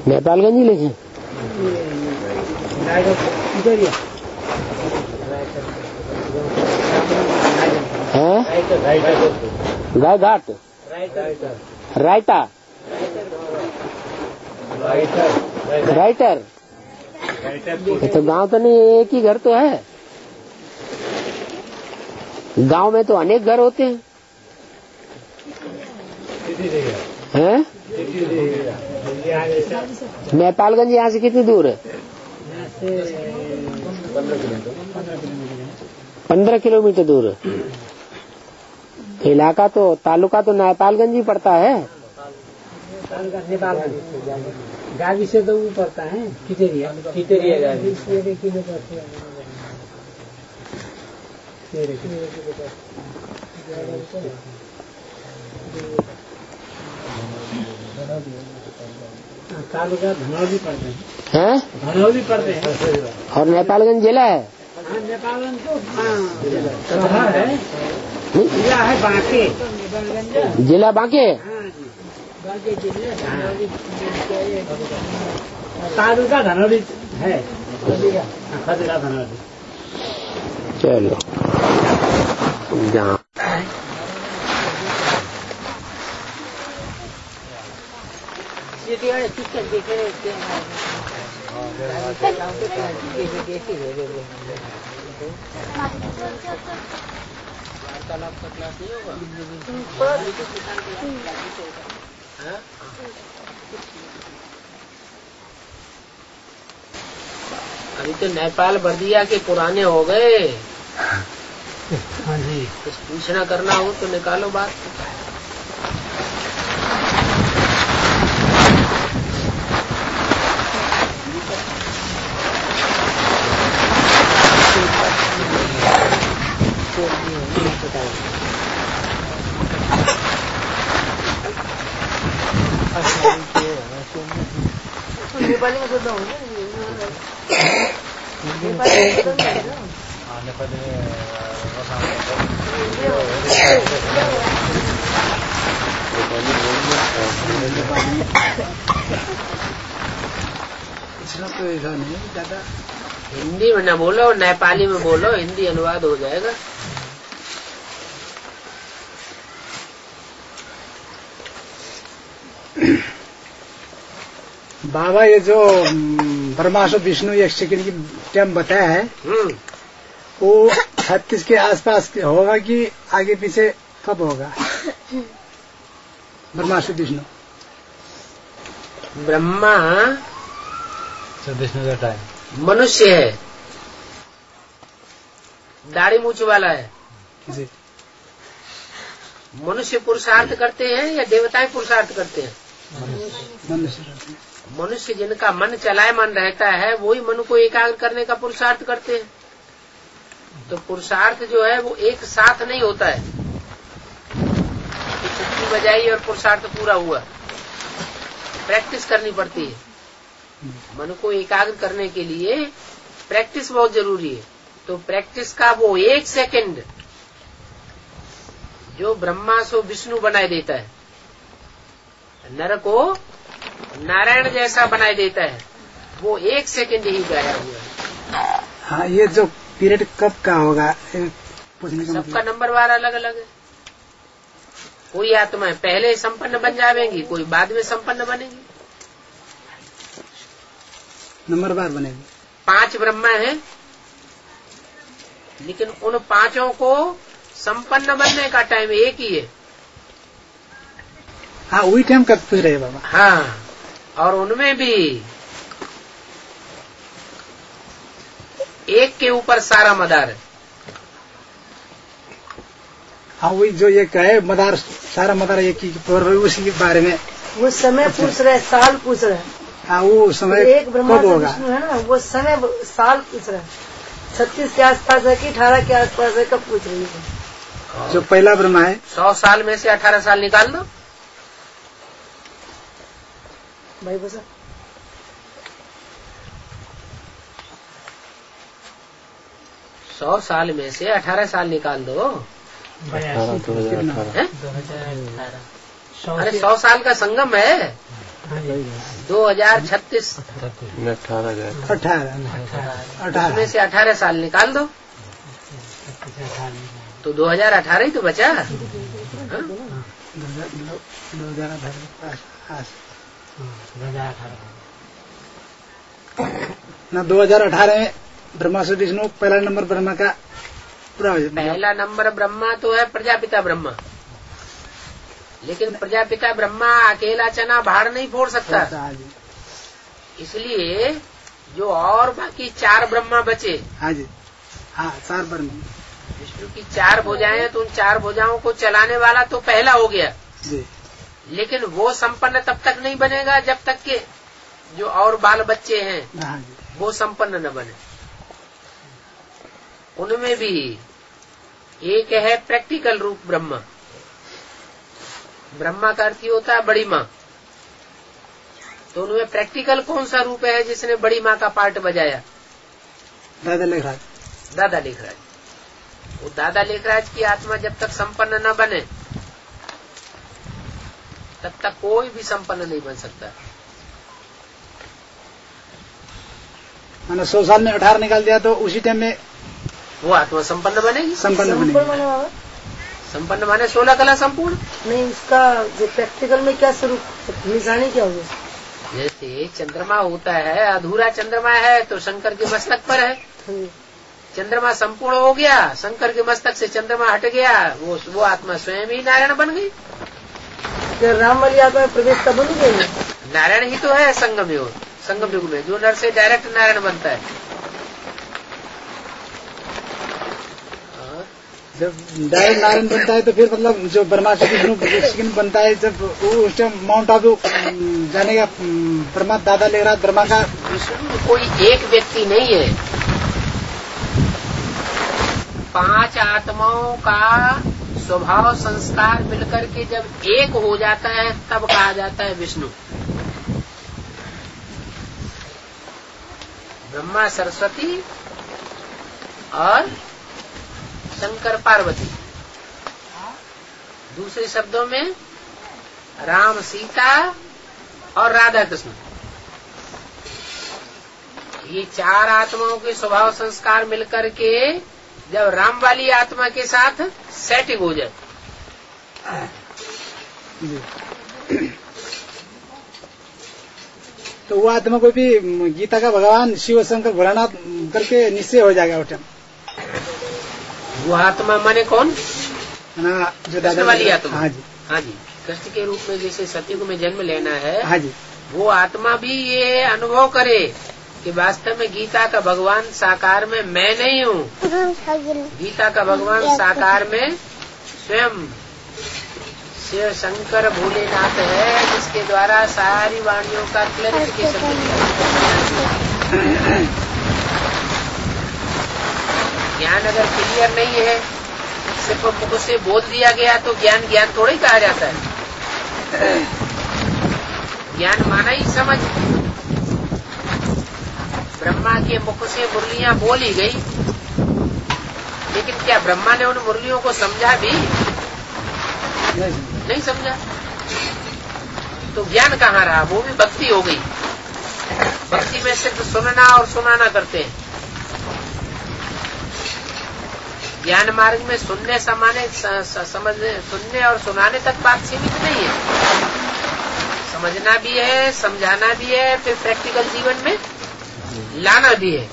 नेपालगंज ही लिखे गाय घाट रायता राइटर तो गांव तो नहीं, एक ही घर तो है। गांव में तो अनेक घर होते हैं। हैं? नेपालगंज यहाँ से कितनी दूर है? 15 किलोमीटर दूर है। इलाका तो तालुका तो नेपालगंज ही पड़ता है। गावी से तो वो पड़ता है खिचड़िया गावी तालुका धनौली पड़ते हैं। धनौली पड़ते हैं और नेपालगंज जिला है। नेपालगंज तो शहर है, जिला है बांके, जिला बांके। तालुका धनौली है, खदरा धनौली। चलो जहाँ अभी तो नेपाल बर्दिया के पुराने हो गए। हाँ जी, कुछ पूछना करना हो तो निकालो बात। नेपाली में तो ऐसा नहीं ज्यादा। हिंदी में न बोलो, नेपाली में बोलो, हिंदी अनुवाद हो जाएगा। बाबा ये जो ब्रह्मा विष्णु 1 सेकंड की टाइम बताया है वो 36 के आसपास होगा कि आगे पीछे कब होगा? ब्रह्मा विष्णु ब्रह्मा विष्णु का टाइम मनुष्य है, दाढ़ी मूछ वाला है जी। मनुष्य पुरुषार्थ करते हैं या देवताएं पुरुषार्थ करते हैं? मनुष्य जिनका मन चलायमान रहता है वही मन को एकाग्र करने का पुरुषार्थ करते हैं। तो पुरुषार्थ जो है वो एक साथ नहीं होता है कि चुटकी बजाई और पुरुषार्थ पूरा हुआ। प्रैक्टिस करनी पड़ती है। मन को एकाग्र करने के लिए प्रैक्टिस बहुत जरूरी है। तो प्रैक्टिस का वो 1 सेकंड जो ब्रह्मा सो विष्णु बनाए देता है, नर को नारायण जैसा बनाए देता है, वो 1 सेकंड ही गाया हुआ है। हाँ, ये जो पीरियड कब का होगा पूछने का सबका नंबर वार अलग अलग है। कोई आत्माएं पहले संपन्न बन जाएंगी, कोई बाद में संपन्न बनेगी। नंबर बार बनेगी। 5 ब्रह्मा हैं, लेकिन उन 5 को संपन्न बनने का टाइम एक ही है। हाँ, वही टाइम कब पूछ रहे बाबा? हाँ, और उनमें भी एक के ऊपर सारा मदार है। हाँ, वही जो ये कहे मदार, सारा मदार एक ही उसी के बारे में वो समय पूछ रहे, साल पूछ रहे। हाँ, वो समय एक ब्रह्मा कब होगा? विष्णु है ना, वो समय साल पूछ रहे। 36 के आसपास है कि 18 के आसपास है, कब पूछ रही है? जो पहला ब्रह्मा है 100 साल में से 18 साल निकाल दो भाई बसा। 100 साल में से 18 साल निकाल दो। 2018 अरे 100 साल का संगम है। 2036 18 उसमें से 18 साल निकाल दो तो 2018 ही तो बचा। 2018 में ब्रह्मा से विष्णु पहला नंबर ब्रह्मा का पूरा हो जाता है। पहला नंबर ब्रह्मा तो है प्रजापिता ब्रह्मा, लेकिन प्रजापिता ब्रह्मा अकेला चना भाड़ नहीं फोड़ सकता। इसलिए जो और बाकी 4 ब्रह्मा बचे, हाँ जी, हाँ 4 ब्रह्मा, विष्णु की 4 भुजाएं, तो उन 4 भुजाओं को चलाने वाला तो पहला हो गया जी। लेकिन वो संपन्न तब तक नहीं बनेगा जब तक के जो और बाल बच्चे हैं हाँ जी, वो संपन्न न बने। उनमें भी एक है प्रैक्टिकल रूप ब्रह्मा। ब्रह्मा का अर्थ होता है बड़ी माँ, तो उनमें प्रैक्टिकल कौन सा रूप है जिसने बड़ी माँ का पार्ट बजाया? दादा लेखराज। दादा लेखराज। वो दादा लेखराज की आत्मा जब तक संपन्न न बने तब तक कोई भी संपन्न नहीं बन सकता। मैंने 100 साल में 18 निकाल दिया तो उसी टाइम में वो आत्मा संपन्न बनेगी। संपन्न बनेगी। संपन्न माने 16 कला संपूर्ण। नहीं, उसका जो प्रैक्टिकल में क्या स्वरूप निशानी क्या होगी? जैसे चंद्रमा होता है, अधूरा चंद्रमा है तो शंकर के मस्तक पर है। चंद्रमा संपूर्ण हो गया, शंकर के मस्तक से चंद्रमा हट गया, वो आत्मा स्वयं ही नारायण बन गई। राम वाली आत्मा में प्रवेश तब बन गई। नारायण ही तो है संगम युग में, जो नर से डायरेक्ट नारायण बनता है। जब डायरेक्ट नारायण बनता है तो फिर मतलब जो ब्रह्मा से विष्णु बनता है, जब वो उस टाइम माउंट आबू जाने का ब्रह्मा दादा ले रहा ब्रह्मा का। विष्णु कोई एक व्यक्ति नहीं है, 5 आत्माओं का स्वभाव संस्कार मिलकर के जब एक हो जाता है तब कहा जाता है विष्णु। ब्रह्मा सरस्वती और शंकर पार्वती, दूसरे शब्दों में राम सीता और राधा कृष्ण, ये 4 आत्माओं के स्वभाव संस्कार मिलकर के जब राम वाली आत्मा के साथ सेटिंग हो जाए तो वो आत्मा को भी गीता का भगवान शिव शंकर भोलानाथ करके निश्चय हो जाएगा उस टाइम। वो आत्मा माने कौन? ना जो कृष्ण वाली आत्मा। हाँ जी, हाँ जी, कृष्ण के रूप में जैसे सतयुग में जन्म लेना है। हाँ जी, वो आत्मा भी ये अनुभव करे कि वास्तव में गीता का भगवान साकार में मैं नहीं हूँ, गीता का भगवान साकार में स्वयं शिव शंकर भोलेनाथ है, जिसके द्वारा सारी वाणियों का क्लैरिफिकेशन मिलता है। ज्ञान अगर क्लियर नहीं है, सिर्फ मुख से बोल दिया गया तो ज्ञान थोड़ा ही कहा जाता है। ज्ञान माना ही समझ। ब्रह्मा के मुख से मुरलियां बोली गई, लेकिन क्या ब्रह्मा ने उन मुरलियों को समझा भी? नहीं समझा। तो ज्ञान कहाँ रहा? वो भी भक्ति हो गई। भक्ति में सिर्फ सुनना और सुनाना करते हैं। ज्ञान मार्ग में सुनने समाने समझने, सुनने और सुनाने तक बात सीमित नहीं है, समझना भी है, समझाना भी है, फिर प्रैक्टिकल जीवन में लाना भी है।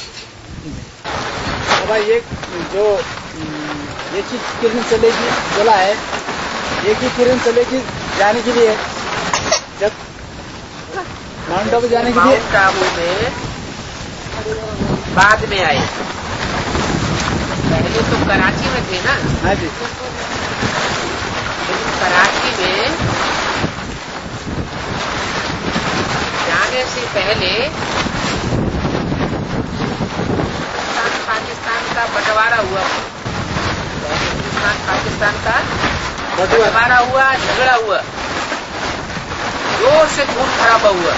भाई एक जो ये चीज किरण चलेगी बोला है, एक ही किरण चलेगी जाने के लिए, जब माउंट आबू जाने के लिए। माउंट आबू में बाद में आए, पहले तो कराची में थे ना। हाँ जी, कराची में जाने से पहले पाकिस्तान का बंटवारा हुआ, हिंदुस्तान पाकिस्तान का बंटवारा हुआ, झगड़ा हुआ, जोर से खून खराबा हुआ।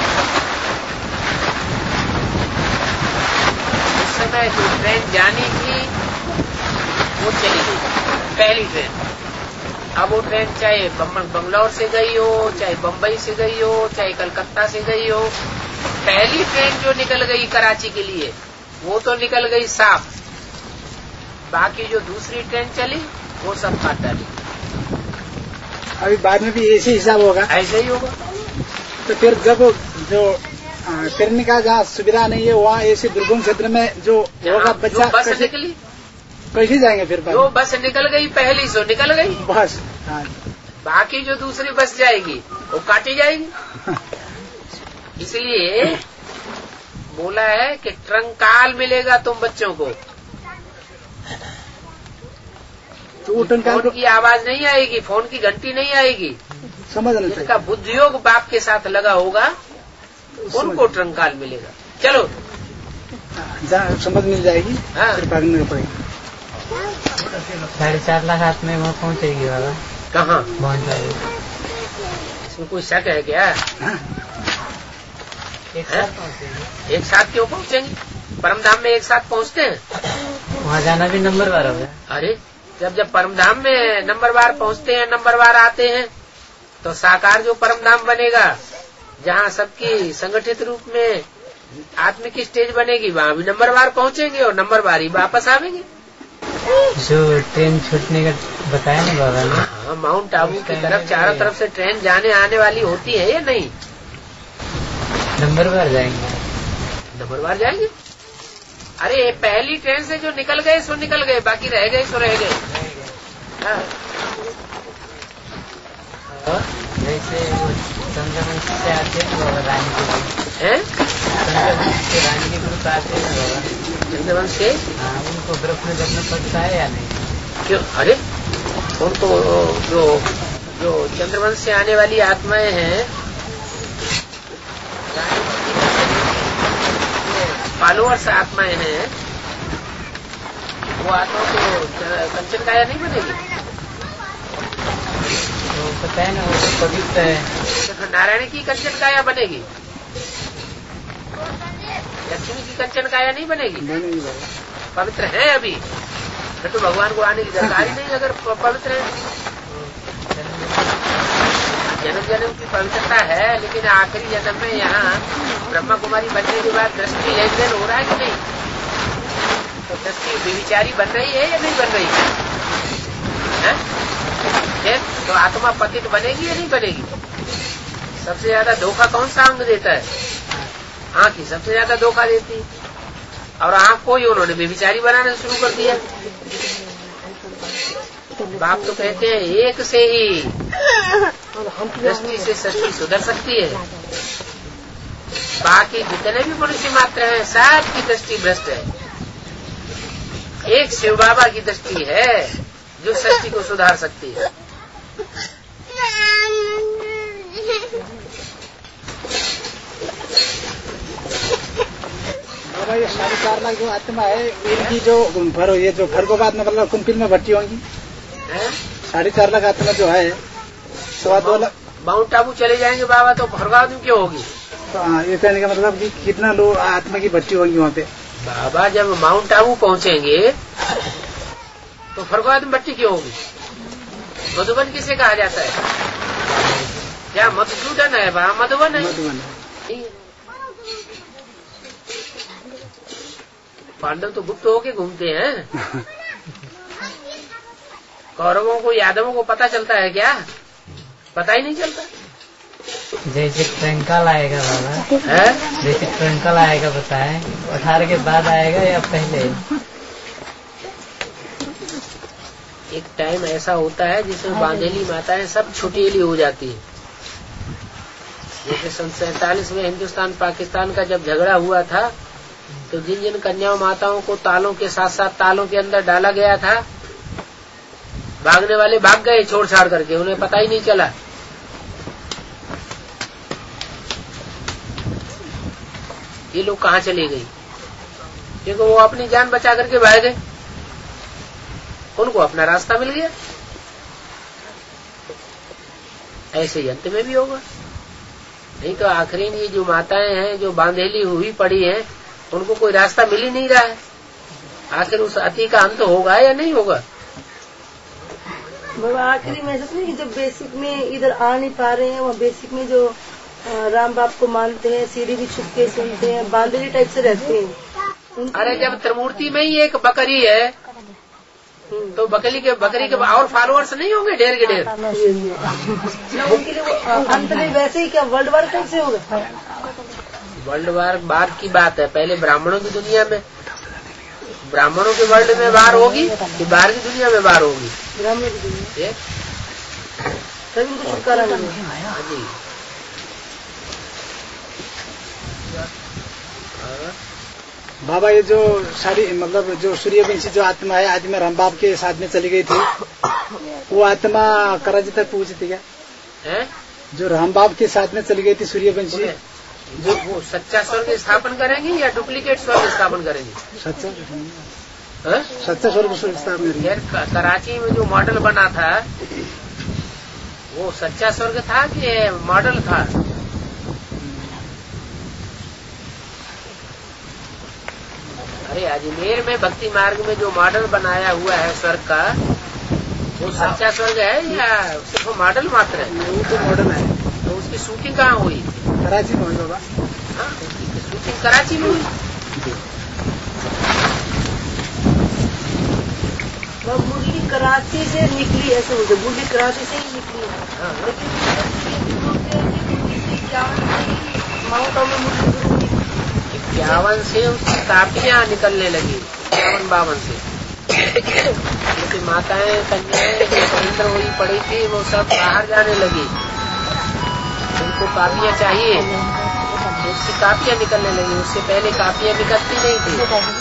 उस समय जो ट्रेन जानी थी वो चली गई, पहली ट्रेन। अब वो ट्रेन चाहे बंगलौर से गई हो, चाहे बम्बई से गई हो, चाहे कलकत्ता से गई हो, पहली ट्रेन जो निकल गई कराची के लिए वो तो निकल गई साफ, बाकी जो दूसरी ट्रेन चली वो सब काट डाली। अभी बाद में भी ऐसे हिसाब होगा? ऐसे ही होगा। तो फिर जब जो करने का जहाँ सुविधा नहीं है वहाँ ऐसे दुर्गम क्षेत्र में जो होगा बच्चा बस निकली कैसे जाएंगे फिर? जो बस निकल गई पहली सो निकल गई बस, बाकी जो दूसरी बस जाएगी वो काटी जाएगी। इसलिए बोला है कि ट्रंकाल मिलेगा तुम बच्चों को, तो फोन की आवाज नहीं आएगी, फोन की घंटी नहीं आएगी। समझ नहीं, जिनका बुद्धियोग बाप के साथ लगा होगा उनको ट्रंकाल मिलेगा। चलो समझ मिल जाएगी। हाँ। फिर भागने का पड़ेगा। 4.5 लाख हाथ में वहाँ पहुँचेगी बाबा? कहाँ पहुँच जाएगी? इसमें कोई शक है क्या? हाँ। एक साथ क्यों पहुँचेंगे? परमधाम में एक साथ पहुँचते हैं? वहाँ जाना भी नंबरवार होगा। अरे जब परमधाम में नंबरवार पहुँचते हैं, नंबरवार आते हैं, तो साकार जो परमधाम बनेगा जहाँ सबकी संगठित रूप में आत्मिक स्टेज बनेगी वहाँ भी नंबरवार पहुँचेंगे और नंबरवार ही वापस आवेंगे। जो ट्रेन छूटने का बताया ना बाबा ने? हाँ, माउंट आबू की तरफ चारों तरफ से ट्रेन जाने आने वाली होती है या नहीं? नंबरवार जाएंगे? नंबरवार जाएंगे। अरे पहली ट्रेन से जो निकल गए सो निकल गए, बाकी रह गए सो रह गए। हाँ। जैसे चंद्रवंश से आते हैं बाबा रानी के ग्रुप, चंद्रवंश से रानी के ग्रुप आते हैं बाबा, चंद्रवंश से। हाँ, उनको ग्रुप में करना पड़ता है या नहीं? क्यों? अरे उनको जो चंद्रवंश से आने वाली आत्माएं हैं, फॉलोअर्स आत्माएं हैं, वो आत्माओं को कंचन काया नहीं बनेगी। तो पता है ना, वो तो पवित्र है। तो नारायण की कंचन काया बनेगी, लक्ष्मी की कंचन काया नहीं बनेगी। पवित्र है अभी, फिर तो भगवान को आने की दरकार ही नहीं अगर पवित्र है। जन्म जन्म की पवित्रता है, लेकिन आखिरी जन्म में यहाँ ब्रह्मा कुमारी बनने के बाद दृष्टि लेन देन हो रहा है कि नहीं? तो दृष्टि विचारी बन रही है या नहीं बन रही है? तो आत्मा पतित बनेगी या नहीं बनेगी? सबसे ज्यादा धोखा कौन सा अंग देता है? आंख ही सबसे ज्यादा धोखा देती है, और आंख को ही उन्होंने व्यभिचारी बनाना शुरू कर दिया। बाप तो कहते हैं एक से ही दृष्टि से सृष्टि सुधर सकती है, बाकी जितने भी मनुष्य मात्र हैं सबकी दृष्टि भ्रष्ट है। एक शिव बाबा की दृष्टि है जो सृष्टि को सुधार सकती है। ये 4.5 लाख जो आत्मा है इनकी जो फर्गोबाद में मतलब कुंपिल में भर्ती होंगी, 4.5 लाख आत्मा जो है 2.25 लाख माउंट आबू चले जाएंगे बाबा, तो फर्गोबाद में क्यों होगी? तो हाँ, ये कहने का मतलब कि कितना लोग आत्मा की भर्ती होंगी वहाँ पे? बाबा जब माउंट आबू पहुँचेंगे तो फर्गोबाद में भर्ती क्यों होगी? मधुबन किसे कहा जाता है? क्या मधुसूदन है? वहाँ मधुबन है। पांडव तो गुप्त होके घूमते हैं। कौरवों को यादवों को पता चलता है क्या? पता ही नहीं चलता। जैसे ट्रंकल आएगा बाबा है? जैसे ट्रंकल आएगा बताए 18 के बाद आएगा या पहले? एक टाइम ऐसा होता है जिसमें बांधेली माताएं सब छुटेली हो जाती है। जैसे सन 47 में हिंदुस्तान पाकिस्तान का जब झगड़ा हुआ था, तो जिन जिन कन्याओं माताओं को तालों के साथ साथ तालों के अंदर डाला गया था, भागने वाले भाग गए छोड़ छाड़ करके, उन्हें पता ही नहीं चला। ये लोग कहाँ चले गई? क्योंकि वो अपनी जान बचा करके भाग गए, उनको अपना रास्ता मिल गया। ऐसे ही अंत में भी होगा। नहीं तो आखिरी ये जो माताएं हैं जो बांधेली हुई पड़ी हैं, उनको कोई रास्ता मिल ही नहीं रहा है। आखिर उस अति का अंत होगा या नहीं होगा? बाबा आखिरी में ऐसा नहीं कि जब बेसिक में इधर आ नहीं पा रहे हैं, वहाँ बेसिक में जो राम बाप को मानते हैं, सीढ़ी भी छुप के सुनते हैं, बांदरी टाइप से रहते हैं। अरे जब त्रिमूर्ति में ही एक बकरी है तो बकरी के और फॉलोअर्स नहीं होंगे ढेर के ढेर। उनके लिए वो अंत में वैसे ही क्या वर्ल्ड वार कैसे होगा? वर्ल्ड वार बाद की बात है, पहले ब्राह्मणों की दुनिया में, ब्राह्मणों के वर्ल्ड में वार होगी कि बाहर की दुनिया में वार होगी? ब्राह्मणों की दुनिया, तभी उनको छुटकारा मिलेगा। हाँ जी। बाबा ये जो सारी मतलब जो सूर्यवंशी जो आत्मा है, आदमी राम बाप के साथ में चली गई थी, वो आत्मा कराची तक पहुंची थी क्या? है? जो राम बाप के साथ में चली गई थी सूर्यवंशी, जो वो सच्चा स्वर्ग स्थापन करेंगे या डुप्लीकेट स्वर्ग स्थापन करेंगे? सच्चा स्वर्ग स्थापन करेंगे। यार कराची में जो मॉडल बना था वो सच्चा स्वर्ग था कि मॉडल था? अरे अजमेर में भक्ति मार्ग में जो मॉडल बनाया हुआ है स्वर्ग का, वो सच्चा स्वर्ग है या सिर्फ मॉडल मात्र है? वो तो मॉडल है। तो उसकी शूटिंग कहाँ हुई? कराची में हुई बाबा। हाँ, उसकी शूटिंग कराची में हुई। मुरली कराची से निकली, ऐसे बोलते, मुरली कराची से ही निकली है। लेकिन माउंट आबू में मुरली 51 से उसकी कापियां निकलने लगी, 51-52 से। क्योंकि माताएं कन्याएं जो इंद्र हुई पड़ी थी वो सब बाहर जाने लगी, उनको कापियां चाहिए, तो उसकी कापियां निकलने लगी। उससे पहले कापियां निकलती नहीं थी।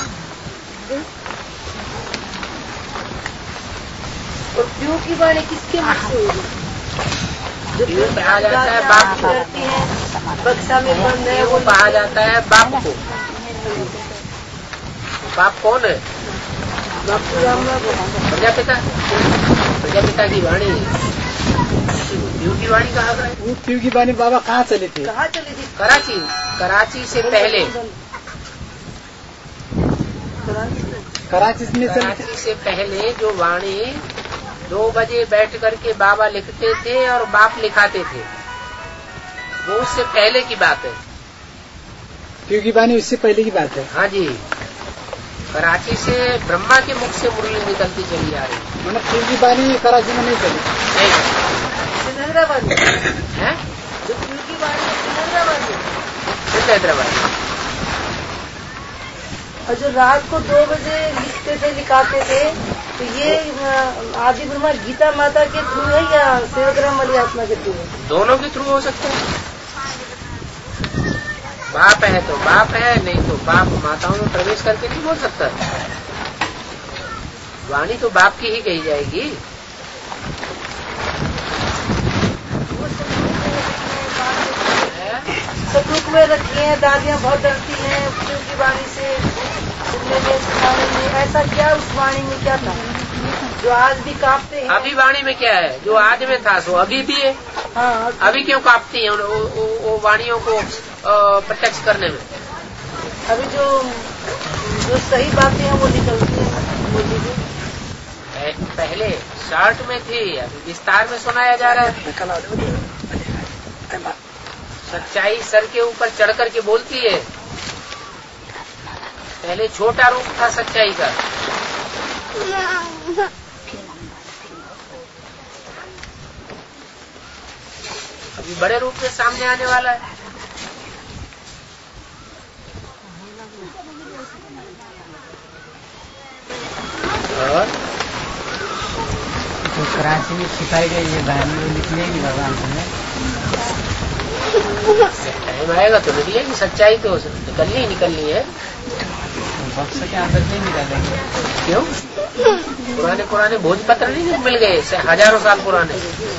और प्यू की वाणी किसके मुख से होगी? जो प्यू कहा जाता है बाप को, बक्सा में बंद है, वो कहा जाता है बाप को। बाप कौन है? प्रजापिता, प्रजापिता की वाणी, प्यू की वाणी कहाँ गए? वो प्यू की वाणी बाबा कहाँ चली थी? कहाँ चली थी? कराची। कराची से पहले, कराची में कराची से पहले जो वाणी 2 बजे बैठ करके बाबा लिखते थे और बाप लिखाते थे, वो उससे पहले की बात है। प्यू की वाणी उससे पहले की बात है। हाँ जी, कराची से ब्रह्मा के मुख से मुरली निकलती चली आ रही। मतलब प्यू की वाणी कराची में नहीं चली? हैदराबाद में है जो प्यू की वाणी हैदराबाद में, हैदराबाद। और जो रात को 2 बजे लिखते थे, लिखाते थे, तो ये आदि ब्रह्मा गीता माता के थ्रू है या सेवग्राम वाली आत्मा के थ्रू है? दोनों के थ्रू हो सकते हैं। बाप है तो बाप है, नहीं तो बाप माताओं में प्रवेश करके नहीं बोल सकता। वाणी तो बाप की ही कही जाएगी। सतुक में रखी है, दादियाँ बहुत डरती हैं प्यू की वाणी से, सुनने में, सुनाने में। ऐसा क्या उस वाणी में क्या था जो आज भी कांपते हैं? अभी वाणी में क्या है? जो आज में था सो अभी भी है। हाँ, अभी क्यों कांपती हैं वो वाणियों को प्रत्यक्ष करने में? अभी जो सही बातें हैं वो निकलती हैं। पहले शॉर्ट में थी, अभी विस्तार में सुनाया जा रहा है। सच्चाई सर के ऊपर चढ़ करके बोलती है। पहले छोटा रूप था सच्चाई का, अभी बड़े रूप में सामने आने वाला है। और तो कराची में छिपाई गई ये कहानी वो निकलेगी भगवान से। टाइम आएगा तो निकलेगी, सच्चाई तो निकलनी है। बक्स के अंदर नहीं निकालेंगे। क्यों? पुराने भोजपत्र नहीं मिल गए, हजारों साल पुराने।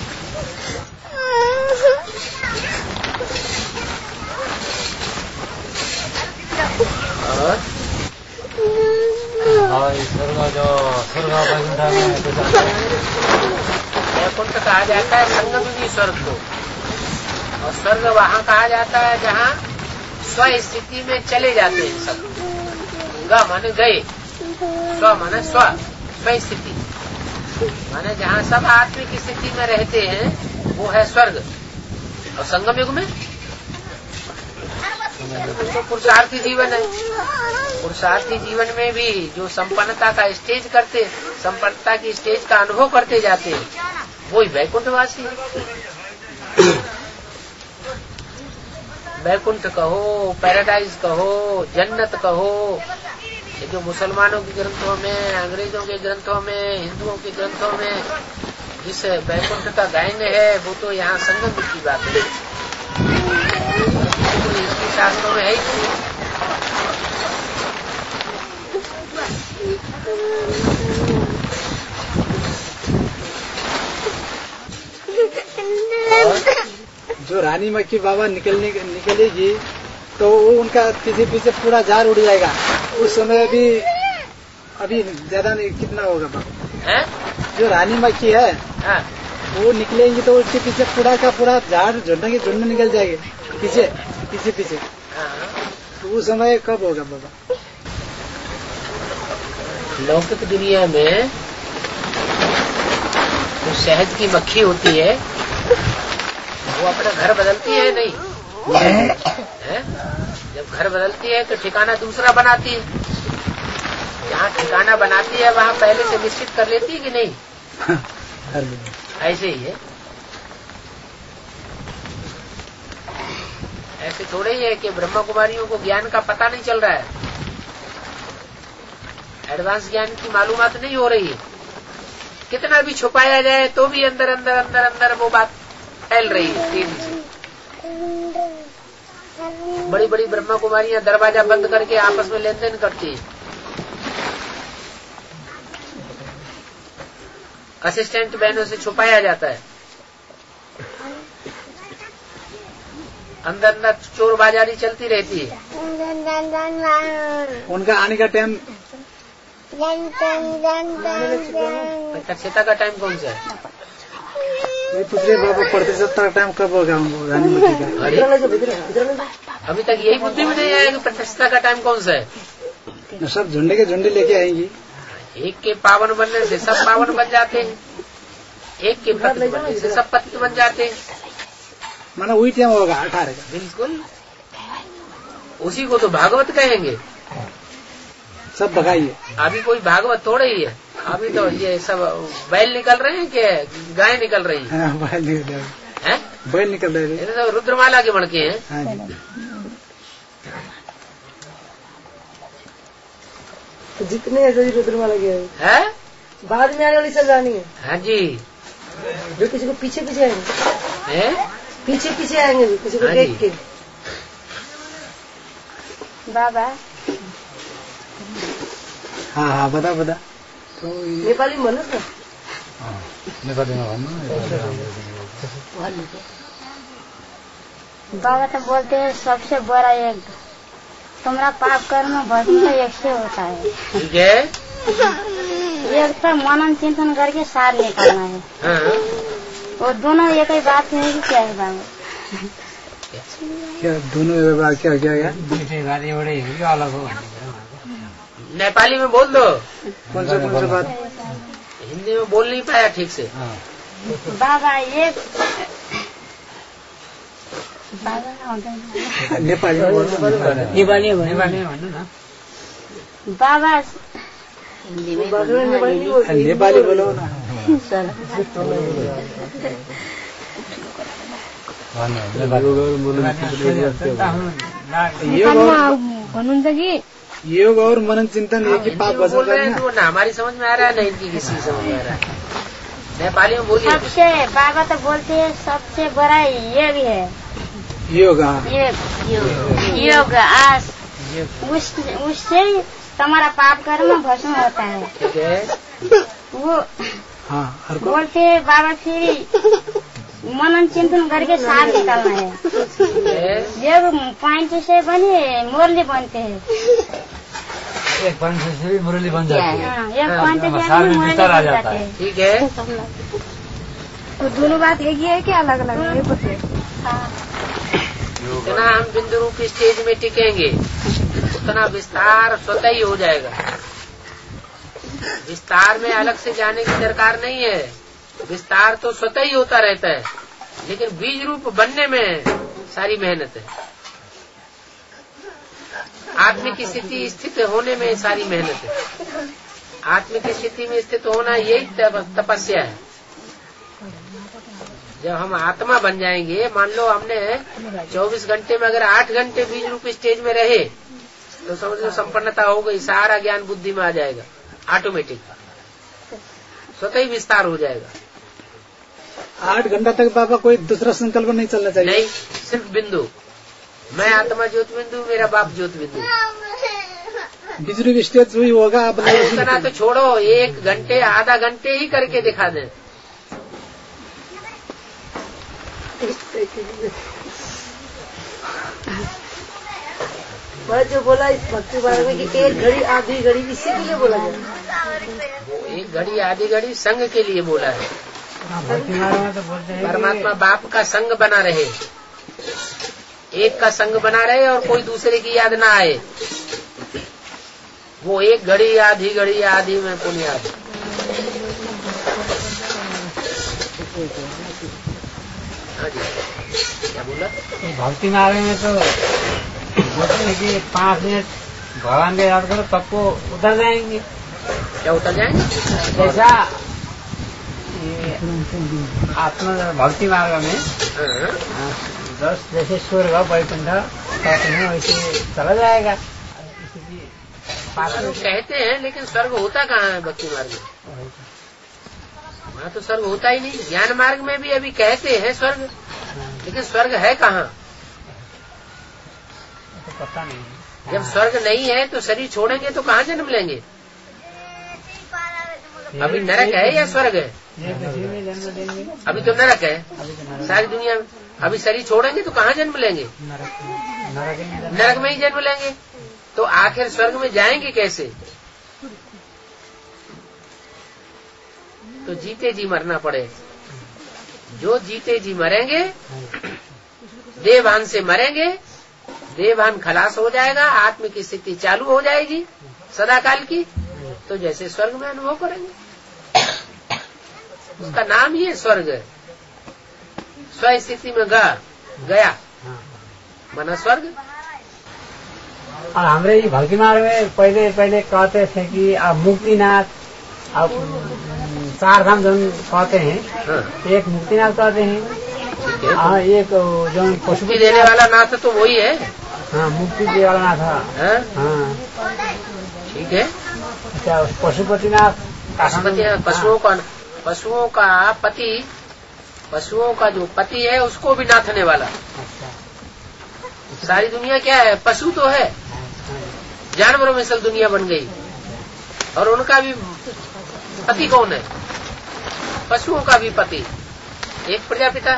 और स्वर्ग जो स्वर्ग वैकुंठ कहा जाता है संगमयुगी स्वर्ग को, और स्वर्ग वहाँ कहा जाता है जहाँ स्व स्थिति में चले जाते हैं सब। ग माने गए, स्व माने स्व स्थिति। माने जहाँ सब आत्मिक स्थिति में रहते हैं वो है स्वर्ग। और संगम युग में तो पुरुषार्थी जीवन है। पुरुषार्थी जीवन में भी जो संपन्नता का स्टेज करते, संपन्नता की स्टेज का अनुभव करते जाते हैं, वही वैकुंठवासी है। वैकुंठ कहो, पैराडाइज कहो, जन्नत कहो, ये जो मुसलमानों के ग्रंथों में, अंग्रेजों के ग्रंथों में, हिंदुओं के ग्रंथों में जिस वैकुंठ का गायन है वो तो यहाँ संगम की बात है, तो इसके शास्त्रों में है ही नहीं। जो रानी मक्खी बाबा निकलेगी तो वो उनका पीछे पीछे पूरा जार उड़ जाएगा। उस समय अभी ज्यादा नहीं, कितना होगा बाबा है? जो रानी मक्खी है हाँ। वो निकलेंगी तो उसके पीछे पूरा का पूरा झाड़ झुंड के झुंड निकल जाएंगे पीछे। हाँ। तो उस समय कब होगा बाबा? लौकिक दुनिया में जो शहद की मक्खी होती है वो अपना घर बदलती है नहीं है? जब घर बदलती है तो ठिकाना दूसरा बनाती है। जहाँ ठिकाना बनाती है वहाँ पहले से निश्चित कर लेती है कि नहीं? ऐसे ही है। ऐसे थोड़े ही है कि ब्रह्मा कुमारियों को ज्ञान का पता नहीं चल रहा है, एडवांस ज्ञान की मालूमात नहीं हो रही है। कितना भी छुपाया जाए तो भी अंदर अंदर अंदर अंदर वो बात फैल रही है तेजी से। बड़ी बड़ी ब्रह्मा कुमारियां दरवाजा बंद करके आपस में लेन देन करती है। असिस्टेंट बहनों से छुपाया जाता है। अंदर अंदर चोर बाजारी चलती रहती है। उनका आने का टाइम दक्षता का टाइम कौन सा है? पिछले बाबा पढ़ते सब टाइम कब होगा रानी मक्खी का? अरे अभी तक यही बुद्धि में नहीं आया कि प्रतिष्ठा का टाइम कौन सा है? सब झुंडे के झुंडे लेके आएंगी। एक के पावन बनने से सब पावन बन जाते हैं, एक के पतित बनने से सब पतित बन जाते हैं। माना वही टाइम होगा 18 का। बिल्कुल, उसी को तो भागवत कहेंगे। सब भगाइए। अभी कोई भागवत थोड़े ही है, अभी तो ये सब बैल निकल रहे हैं कि गाय निकल रही है? बैल निकल रहे हैं, बैल निकल रहे हैं। ये तो रुद्रमाला के मणके हैं। तो जितने ऐसे रुद्रमाला के है बाद में आने वाली सब रानी है। हाँ जी, जो किसी को पीछे पीछे आएंगे, पीछे पीछे आएंगे भी किसी को देख के। बाबा हाँ बता तो नेपाली में था। नेपाली में बाबा तो बोलते हैं सबसे बड़ा एक तुम्हारा पाप कर्म भस्म एक से होता है। ठीक है, एक तो मनन चिंतन करके सार निकालना है। हाँ। वो दोनों एक ही बात है कि क्या है बाबा? क्या दोनों बात क्या अलग हो? नेपाली में बोल दो। कौन सा बात? हिंदी में बोल नहीं पाया ठीक से। बाबा ये नेपाली भन्नु न। बाबा नेपाली बोलो ना। भन्नुहुन्छ कि योग और मनन चिंतन एक ही पाप बोल रहे हैं तो ना हमारी समझ में आ रहा है, नहीं इनकी किसी समझ में आ रहा है। नेपाली में बोलिए। सबसे बाबा तो बोलते हैं सबसे बड़ा ये भी है योगा। योग आस उससे तुम्हारा पाप कर्म भस्म होता है। ठीक है, वो हाँ बोलते हैं बाबा फिर मनन चिंतन करके सार निकालना है। जब पॉइंट से बने मुरली बनते हैं। एक पॉइंट से भी मुरली बन जाती है। एक पॉइंट से मुरली बन जाते हैं। ठीक है, तो दोनों बात एक ही है कि अलग अलग है? जितना हम बिंदु रूप स्टेज में टिकेंगे उतना विस्तार स्वतः ही हो जाएगा। विस्तार में अलग से जाने की दरकार नहीं है। विस्तार तो स्वतः ही होता रहता है, लेकिन बीज रूप बनने में सारी मेहनत है। आत्मिक स्थिति स्थित होने में सारी मेहनत है। आत्मिक स्थिति में स्थित होना यही तपस्या है। जब हम आत्मा बन जाएंगे, मान लो हमने 24 घंटे में अगर 8 घंटे बीज रूप स्टेज में रहे तो समझ लो संपन्नता हो गई, सारा ज्ञान बुद्धि में आ जाएगा, ऑटोमेटिक स्वतः ही विस्तार हो जाएगा। 8 घंटा तक बाबा कोई दूसरा संकल्प नहीं चलना चाहिए? नहीं, सिर्फ बिंदु। मैं आत्मा ज्योत बिंदु, मेरा बाप ज्योत बिंदु। बीज रूप स्टेज हुई होगा उतना तो छोड़ो, 1 घंटे आधा घंटे ही करके दिखा दें। वह जो बोला इस भक्ति मार्ग में कि 1 घड़ी आधी घड़ी, इसी के लिए बोला जाए। वो 1 घड़ी आधी घड़ी संग के लिए बोला है। परमात्मा बाप का संग बना रहे, एक का संग बना रहे और कोई दूसरे की याद ना आए। वो 1 घड़ी आधी में पुण्य याद। क्या बोला? भक्ति मार्ग में तो बोलते हैं कि 5 मिनट भगवान के याद करो तब को उतर जाएंगे। क्या उतर जाएंगे? जैसा आत्मा भक्ति मार्ग में 10 जैसे स्वर्ग वैकुंठ वैसे चला जाएगा। कहते हैं, लेकिन स्वर्ग होता कहाँ है भक्ति मार्ग में? वहाँ तो स्वर्ग होता ही नहीं। ज्ञान मार्ग में भी अभी कहते हैं स्वर्ग, लेकिन स्वर्ग है कहाँ? तो पता नहीं। जब स्वर्ग नहीं है तो शरीर छोड़ेंगे तो कहाँ जन्म लेंगे? अभी नरक है या स्वर्ग है? अभी तो नरक है सारी दुनिया में। अभी शरीर छोड़ेंगे तो कहाँ जन्म लेंगे? नरक में ही जन्म लेंगे। तो आखिर स्वर्ग में जाएंगे कैसे? तो जीते जी मरना पड़े। जो जीते जी मरेंगे, देवभान से मरेंगे, देवभान खलास हो जाएगा, आत्म की स्थिति चालू हो जाएगी सदाकाल की, तो जैसे स्वर्ग में अनुभव करेंगे। उसका नाम ही है स्वर्ग। स्व स्थिति में गया माना स्वर्ग। और हमारे भक्ति मार्ग में पहले कहते थे कि आप मुक्तिनाथ, आप 4 धाम जो कहते हैं। हाँ। एक मुक्तिनाथ कहते हैं। हाँ, एक जो मुक्ति देने वाला नाथ तो वही है। हाँ, मुक्ति देने वाला नाथ। हाँ, ठीक है। अच्छा, पशुपतिनाथ, पशुओं का पति, पशुओं का जो पति है उसको भी नाथने वाला। सारी दुनिया क्या है? पशु तो है, जानवरों में सब दुनिया बन गई। और उनका भी पति कौन है? पशुओं का भी पति एक प्रजापिता।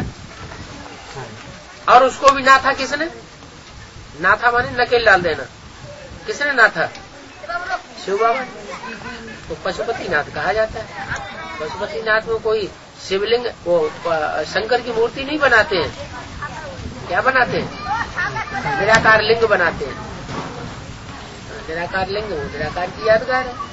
और उसको भी नाथा किसने? नाथा माने नकेल डाल देना। किसने नाथा? शिव बाबा। तो पशुपति नाथ कहा जाता है। पशुपति नाथ में कोई शिवलिंग, वो शंकर की मूर्ति नहीं बनाते हैं। क्या बनाते हैं? निराकार लिंग बनाते हैं। निराकार लिंग, निराकार की यादगार है।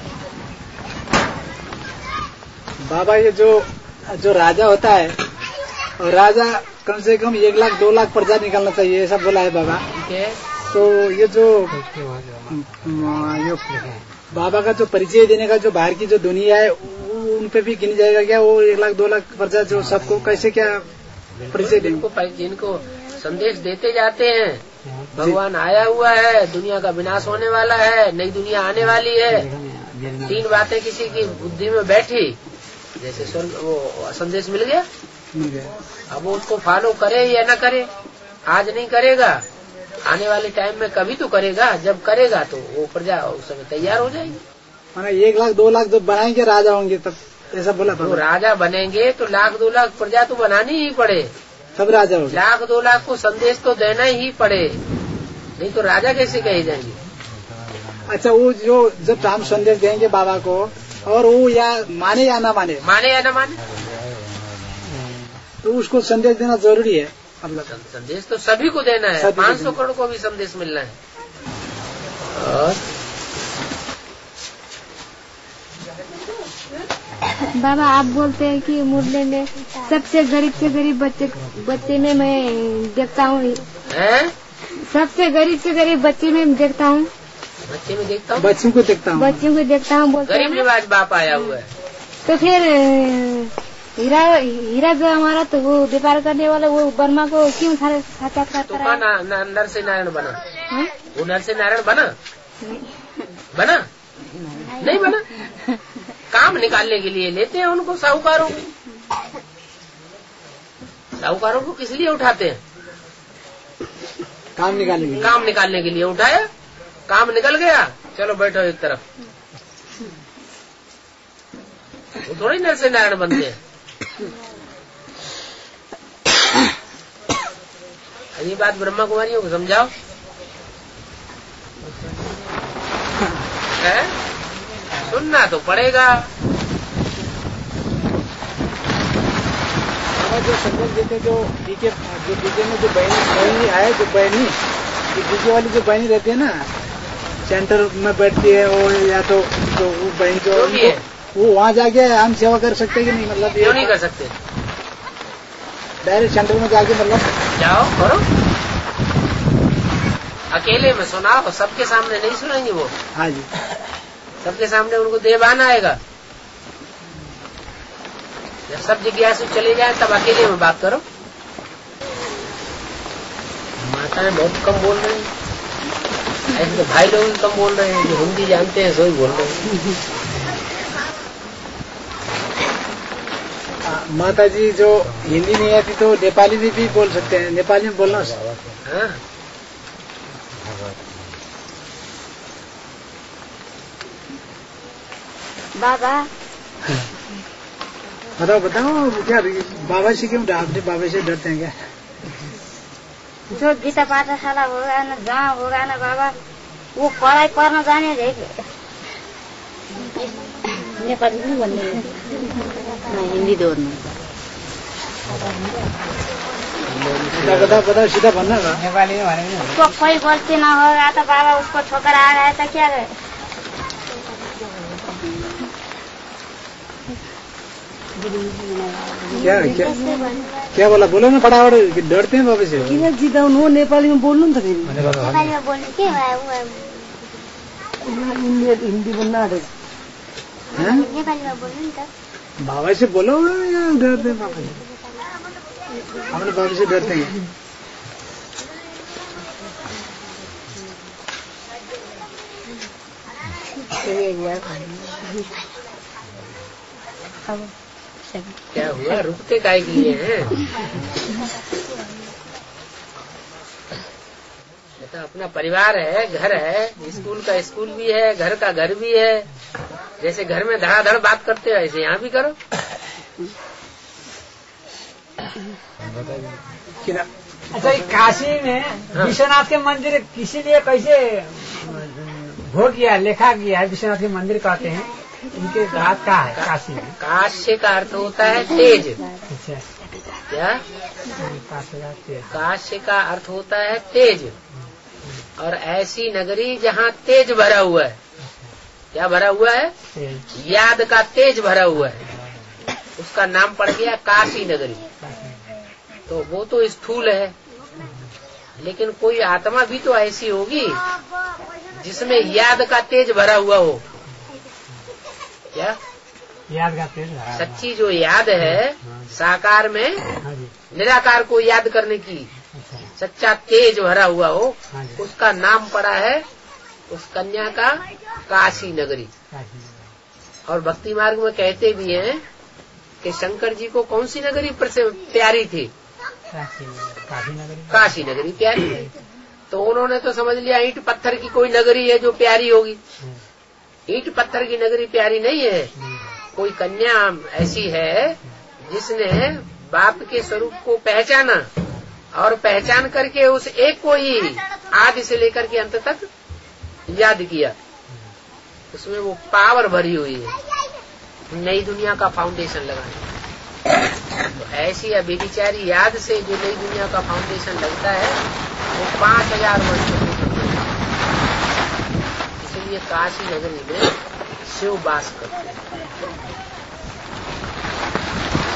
बाबा ये जो राजा होता है, और राजा कम से कम 1 लाख 2 लाख प्रजा निकालना चाहिए, ऐसा बोला है बाबा। ठीक है। तो ये जो बाबा का जो परिचय देने का जो बाहर की जो दुनिया है, उन पे भी गिन जाएगा क्या? वो 1 लाख 2 लाख प्रजा जो सबको कैसे क्या परिचय देंगे? जिनको संदेश देते जाते हैं, भगवान आया हुआ है, दुनिया का विनाश होने वाला है, नई दुनिया आने वाली है। 3 बातें किसी की बुद्धि में बैठी, जैसे स्वर्ग वो संदेश मिल गया। अब वो उसको फॉलो करे या न करे, आज नहीं करेगा, आने वाले टाइम में कभी तो करेगा। जब करेगा तो वो प्रजा उस समय तैयार हो जाएगी। माना 1 लाख 2 लाख जब बनाएंगे राजा होंगे तब, ऐसा बोला। तो राजा बनेंगे तो 1 लाख 2 लाख प्रजा तो बनानी ही पड़े, सब राजा होंगे। 1 लाख 2 लाख को संदेश तो देना ही पड़े, नहीं तो राजा कैसे कहे जाएंगे? अच्छा, वो जो जब हम संदेश देंगे बाबा को, और वो या माने या ना माने, तो उसको संदेश देना जरूरी है। मतलब संदेश तो सभी को देना है। 500 करोड़ को भी संदेश मिलना है। और बाबा आप बोलते हैं कि मुरली में सबसे गरीब बच्चे में मैं देखता हूँ। सबसे गरीब बच्चे में देखता हूँ। बच्चों को देखता हूँ बोलते गरीब रिवाज बाप आया हुआ है। तो फिर हीरा जो हमारा तो वो व्यापार करने वाला वो वर्मा को क्यों साक्षात्कार करा? नर से नारायण बना। वो नर से नारायण बना नहीं बना। काम निकालने के लिए लेते हैं उनको साहूकारों को किस लिए उठाते हैं? काम निकालने के लिए उठाया। काम निकल गया, चलो बैठो एक तरफ। वो थोड़ी नर से नारायण बनते हैं। ये बात ब्रह्मा कुमारियों को समझाओ। है? सुनना तो पड़ेगा। जो संजय जी थे, जो डीजे में जो बहनी आए, जो बहनी डीजे वाली जो बहनी रहती है ना, सेंटर में बैठती है, और या तो वो बहन जो भी है वो वहाँ जाके हम सेवा कर सकते कि नहीं? मतलब क्यों नहीं कर सकते? डायरेक्ट सेंटर में जाके मतलब जाओ करो। अकेले में सुनाओ, सबके सामने नहीं सुनेंगे वो। हाँ जी, सबके सामने उनको देवान आएगा। जब सब जिज्ञासु चले जाए तब अकेले में बात करो। माताएं बहुत कम बोल रही हैं। ऐसे तो भाई लोग भी कम बोल रहे हैं, जो हिंदी जानते हैं सो ही बोल रहे हैं। माता जी जो हिंदी नहीं आती तो नेपाली में भी बोल सकते हैं। नेपाली में बोलना। हाँ। बाबा बताओ क्या बाबा से क्यों आपने बाबा से डरते हैं क्या? जो गीता पाठशाला होगा ना, जहाँ होगा ना बाबा, वो पढ़ाई पढ़ना जाने नेपाली नहीं बोलने, हिंदी दोनों। बताओ सीधा बनना ना। नेपाली में भनेको उसको कोई गलती ना होगा तो बाबा उसको ठोकर आ गया तो क्या करे? क्या बोला? बोलो ना फटाफट, डरते हैं बाबा से। वो नेपाली में बोल्नु नि त फेरि। नेपाली में बोल्नु के हिन्दी बोल्न आँटेको। नेपाली में बोल्नु नि त। बाबा से बोलो या डरते हैं बाबा से? अपने बाबा से डरते हैं। क्या हुआ? रुकते काहे के लिए हैं? तो अपना परिवार है, घर है, स्कूल का स्कूल भी है, घर का घर भी है। जैसे घर में धड़ाधड़ बात करते हो ऐसे यहाँ भी करो। अच्छा, काशी में विश्वनाथ के मंदिर किसी लिए कैसे हो गया, लेखा गया है? विश्वनाथ के मंदिर कहते हैं, इनके रात का है काशी में। काश्य का अर्थ होता है तेज। अच्छा, क्या? काश्य का अर्थ होता है तेज, और ऐसी नगरी जहाँ तेज भरा हुआ है। क्या भरा हुआ है? याद का तेज भरा हुआ है, उसका नाम पड़ गया काशी नगरी। तो वो तो स्थूल है, लेकिन कोई आत्मा भी तो ऐसी होगी जिसमें याद का तेज भरा हुआ हो। क्या? याद का तेज भरा। सच्ची जो याद है साकार में निराकार को याद करने की सच्चा तेज भरा हुआ हो, उसका नाम पड़ा है उस कन्या का काशी नगरी। और भक्ति मार्ग में कहते भी हैं कि शंकर जी को कौन सी नगरी प्यारी थी? काशी नगरी प्यारी थी। तो उन्होंने तो समझ लिया ईंट पत्थर की कोई नगरी है जो प्यारी होगी। ईंट पत्थर की नगरी प्यारी नहीं है। कोई कन्या ऐसी है जिसने बाप के स्वरूप को पहचाना, और पहचान करके उस एक को ही आदि से लेकर के अंत तक याद किया। उसमें वो पावर भरी हुई है नई दुनिया का फाउंडेशन लगाने। तो ऐसी अभिचारी याद से जो नई दुनिया का फाउंडेशन लगता है वो 5000 वर्ष इसलिए काशी नगरी में शिव वास करते हैं।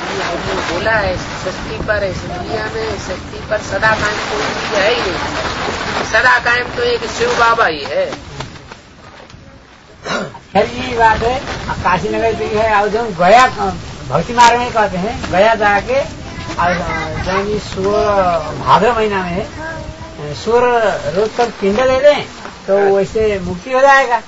हमने बोला है सृष्टि पर, इस दुनिया में सृष्टि पर सदा कायम कोई चीज है ही नहीं। सदा कायम तो एक शिव बाबा ही है। खैर यही बात है। काशी नगर की है और जो गया भक्ति मार्ग में कहते हैं, गया जाके और सूर्य भाद्र महीना में सूर्य रोज तक पिंड ले लें तो वैसे मुक्ति हो जाएगा।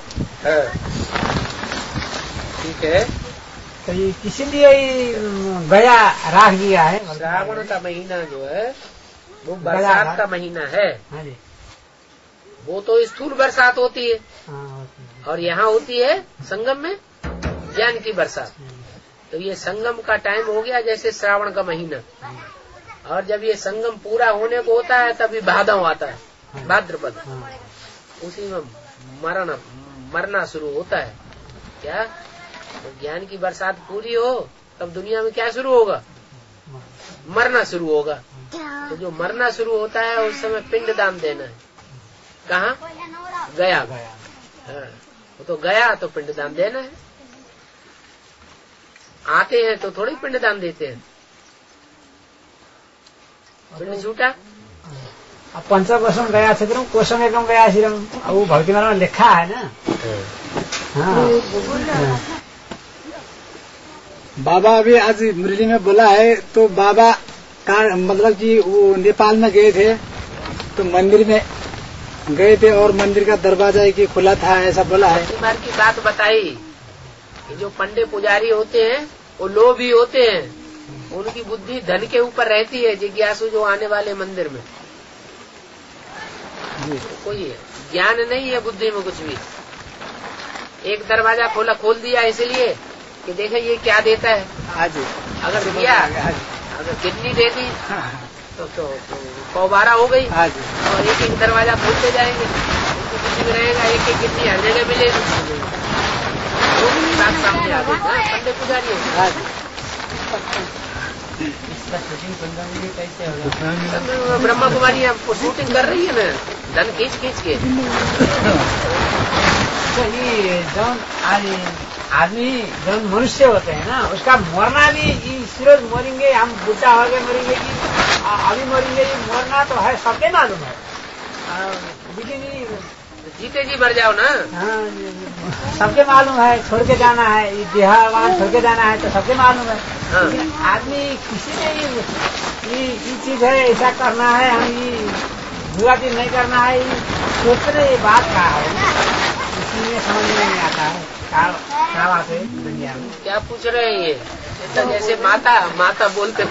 ठीक है, तो ये इसीलिए गया राख दिया है। श्रावण का महीना जो है वो बरसात का महीना है। हाँ जी, वो तो स्थूल बरसात होती है और यहाँ होती है संगम में ज्ञान की बरसात। तो ये संगम का टाइम हो गया जैसे श्रावण का महीना, और जब ये संगम पूरा होने को होता है तभी भादव आता है, भाद्रपद। उसी में मरना शुरू होता है। क्या तो ज्ञान की बरसात पूरी हो तब दुनिया में क्या शुरू होगा? मरना शुरू होगा। तो जो मरना शुरू होता है उस समय पिंड दान देना है। कहाँ? गया। हाँ, वो तो गया तो पिंड दान देना है। आते हैं तो थोड़ी पिंड दान देते हैं, पिंड छूटा। अब पंचकोशम गया क्षेत्रम कोशम एकम गया शिरम, अब वो भक्ति मार्ग में लिखा है ना। हाँ। बाबा अभी आज मुरली में बोला है, तो बाबा का मतलब कि वो नेपाल में गए थे तो मंदिर में गए थे और मंदिर का दरवाजा की खुला था, ऐसा बोला है। भक्ति मार्ग की बात बताई कि जो पंडित पुजारी होते हैं वो लोभी होते हैं, उनकी बुद्धि धन के ऊपर रहती है। जिज्ञासु जो आने वाले मंदिर में तो कोई ज्ञान नहीं है बुद्धि में कुछ भी। एक दरवाजा खोल दिया इसलिए कि देखे ये क्या देता है। आज अगर दिया, अगर किडनी दे दी तो पौबारा हो गई। और एक एक दरवाजा खोलते जाएंगे, उनकी बुद्धि में रहेगा एक एक किडनी हर जगह मिलेगी। वो भी बात सामने आ गई। पंडित पुजारी ब्रह्मा कुमारी आपको शूटिंग कर रही है ना, धन खींच के। तो ये जो आदमी जो मनुष्य होते हैं ना, उसका मरना भी सूरज मरेंगे, हम बुढ़ा हो गए मरेंगे कि अभी मरेंगे, ये मरना तो है, सबके मालूम है। लेकिन जीते जी मर जाओ ना। हाँ, सबके मालूम है, छोड़ के जाना है, ये देहावान छोड़ के जाना है तो सबके मालूम है। हाँ। लेकिन आदमी किसी ने ये चीज है, ऐसा करना है, हम ये बुरा चीज नहीं करना है, ये सोचने ये बात का है, इसी में समझ में नहीं आता है क्या बात है दुनिया में। क्या पूछ रहे हैं ये? जैसे माता बोलते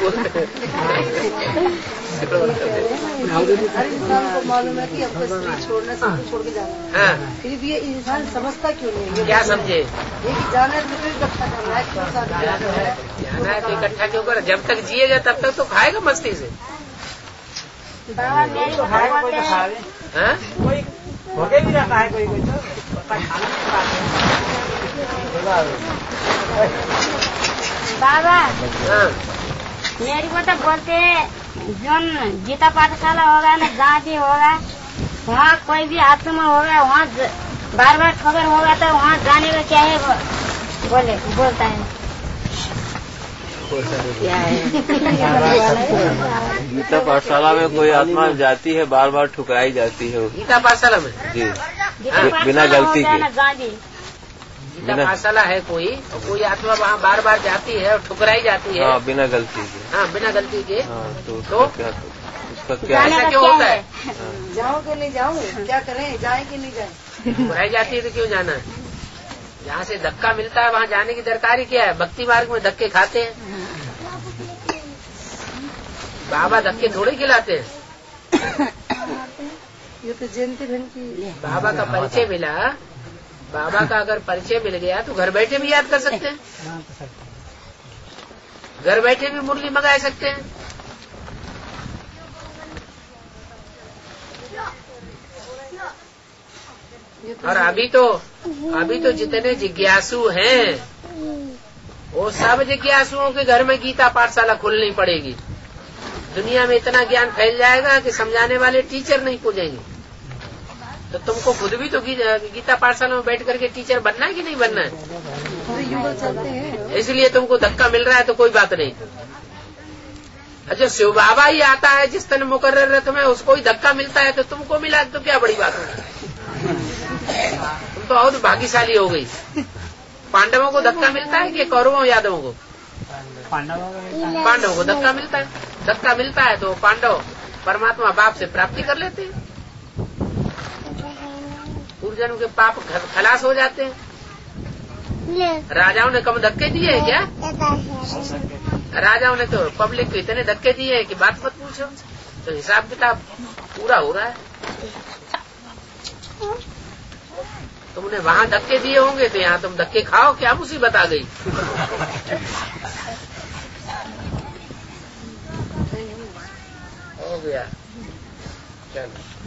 इंसान को मालूम है कि हमको स्त्री छोड़ना, सब छोड़ के जाना है। हाँ। फिर भी ये इंसान समझता क्यों नहीं? क्या समझे? ये कि जाना है तो इकट्ठा करना है, क्यों साथ जाना है तो इकट्ठा क्यों कर? जब तक जिएगा तब तक तो खाएगा मस्ती से। हाँ? कोई भोगे भी रहता है, कोई तो खाना नहीं खाते। बाबा हाँ। मेरी को तो बोलते जो गीता पाठशाला होगा ना, जहाँ भी होगा वहाँ कोई भी आत्मा होगा, वहाँ बार बार खबर होगा तो वहाँ जाने का क्या है बोलता है। गीता पाठशाला में कोई आत्मा जाती है, बार बार ठुकराई जाती है। गीता पाठशाला में जी, बिना गलती के। गीता पाठशाला है कोई आत्मा वहाँ बार बार जाती है और ठुकराई जाती है। हाँ, बिना गलती के। हाँ, बिना गलती के। हाँ, तो उसका क्या ऐसा क्यों होता है? जाऊँ कि नहीं जाऊँ, क्या करें, जाए कि नहीं जाए? ठुकराई जाती है तो क्यों जाना है? जहाँ से धक्का मिलता है वहाँ जाने की दरकारी क्या है? भक्ति मार्ग में धक्के खाते हैं, बाबा धक्के थोड़े खिलाते हैं। ये तो जयंती बहन की बाबा का परिचय मिला, बाबा का अगर परिचय मिल गया तो घर बैठे भी याद कर सकते हैं, घर बैठे भी मुरली मंगा सकते हैं। और अभी तो जितने जिज्ञासु हैं वो सब जिज्ञासुओं के घर में गीता पाठशाला खोलनी पड़ेगी। दुनिया में इतना ज्ञान फैल जाएगा कि समझाने वाले टीचर नहीं पूजेंगे। तो तुमको खुद भी तो गीता पाठशाला में बैठ करके टीचर बनना है कि नहीं बनना है? युवा चलते हैं, इसलिए तुमको धक्का मिल रहा है तो कोई बात नहीं। जो शिव बाबा ही आता है जिस तन मुकर्रर रथ में, उसको ही धक्का मिलता है, तो तुमको मिला तो क्या बड़ी बात होगी। तुम तो और भाग्यशाली हो गई। पांडवों को धक्का मिलता है कि कौरवों यादवों को? पांडवों को धक्का मिलता है। धक्का मिलता है तो पांडव परमात्मा बाप से प्राप्ति कर लेते हैं, पूर्व जन्म के पाप खलास हो जाते हैं। राजाओं ने कम धक्के दिए हैं क्या? राजाओं ने तो पब्लिक को इतने धक्के दिए हैं कि बात मत पूछो। तो हिसाब किताब पूरा हो रहा है। तुमने वहाँ धक्के दिए होंगे तो यहाँ तुम धक्के खाओ, क्या मुसीबत आ गई। हो गया, चलो।